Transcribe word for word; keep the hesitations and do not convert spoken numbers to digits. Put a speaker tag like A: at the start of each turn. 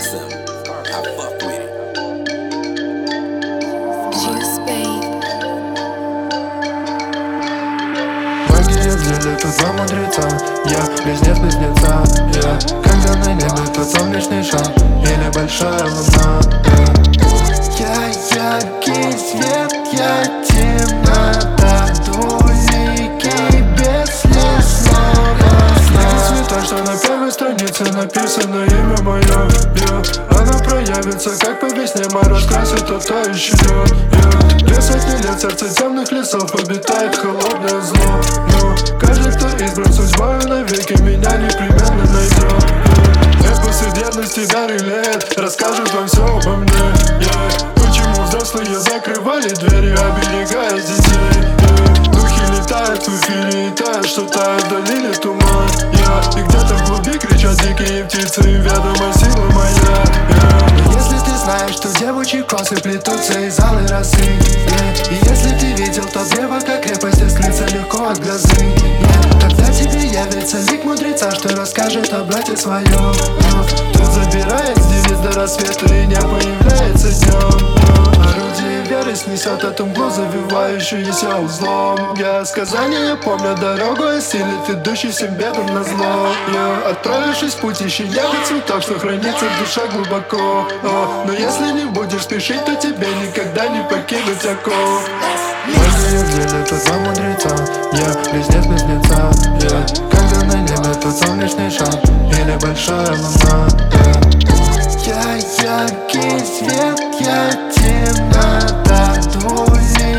A: simple. I fuck with it.
B: Магия в деле, тут два мудреца. Я близнец близнеца. Я когда на небе тот солнечный шар или большая луна. Я яркий свет, я темнота, двуликий без лесного сна. Цвета, что на первой странице написано имя мое. Оно проявится, как по весне мороз красит тот, кто ищет. Две сотни лет сердце темных лесов обитает холодное зло. Но каждый, кто избран судьбою навеки, меня непременно найдет. Эпосы древности дары лет расскажут вам все обо мне. yeah. Почему взрослые закрывали двери, оберегая детей? yeah. Духи летают в эфире и тают, что тает в долине туман. yeah. И где-то в глуби кричат дикие птицы, им ведома сила моя. yeah. Если ты знаешь, что девичьи косы плетутся из алой росы, yeah. И если ты видел то древо, как крепость, и скрыться легко от грозы, yeah. Тогда тебе явится лик мудреца, что расскажет о брате своем. yeah. Тут забирает с девиц до рассвета и не появляется днем. yeah. Орудие веры снесет эту мглу, завивающуюся узлом. Я yeah. сказания помню дорогу осилит, идущий всем бедам на зло. yeah. Отправившись в путь, ищи ягод цветок, что хранится в душе глубоко. oh. Но если не будешь спешить, то тебе никогда не покинуть оков. Магия в деле, тут два мудреца. Я близнец близнеца. yeah. Когда на небе тот солнечный шар или большая луна. yeah. Я яркий свет, я темнота, двуликий